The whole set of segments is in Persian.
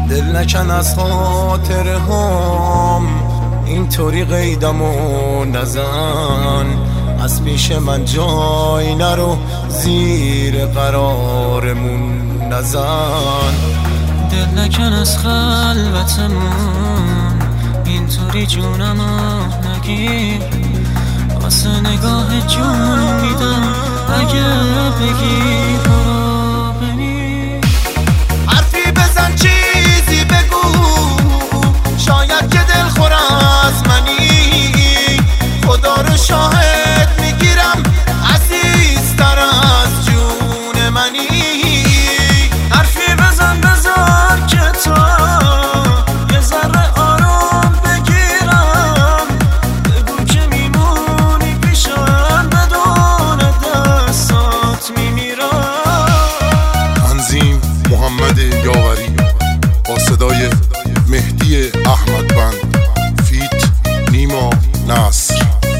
دل نکن از خاطر هم اینطوری قیدمو نزن، از پیش من جای نرو، زیر قرارمون نزن. دل نکن از خلوتمون اینطوری جونمو نگیر، واسه نگاه جون میدم اگه بگی برو بمیر. حرفی بزن چیزی بگو، شاید که دلخور از منی، خدا رو شاهد میگیرم عزیزتر از جون منی. حرفی بزن بزن که تا یه ذره آرام بگیرم، بگو که میمونی پیشم بدون دستات میمیرم. تنظیم محمد یاوری با صدای مهدی احمد بند، فیت نیما نصر.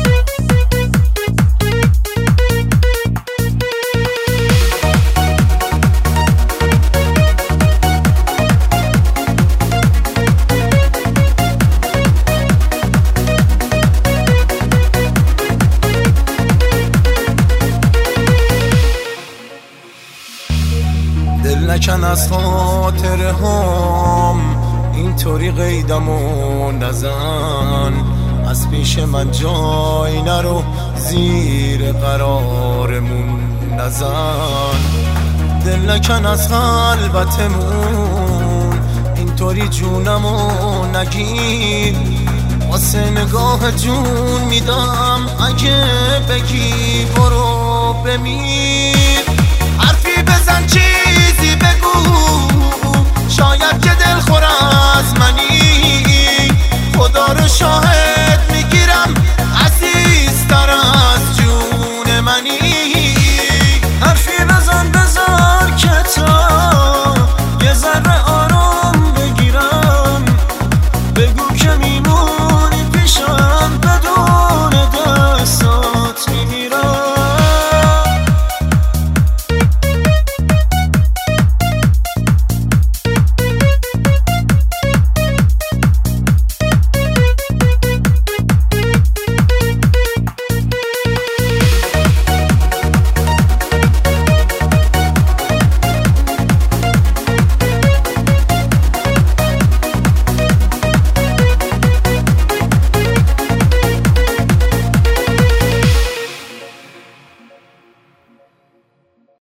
دل نکن از خاطر هم اینطوری قیدمو نزن، از پیش من جای نرو، زیر قرارمون نزن. دل نکن از قلبتمون اینطوری جونمو نگیر، واسه نگاه جون میدم اگه بگی برو بمیر.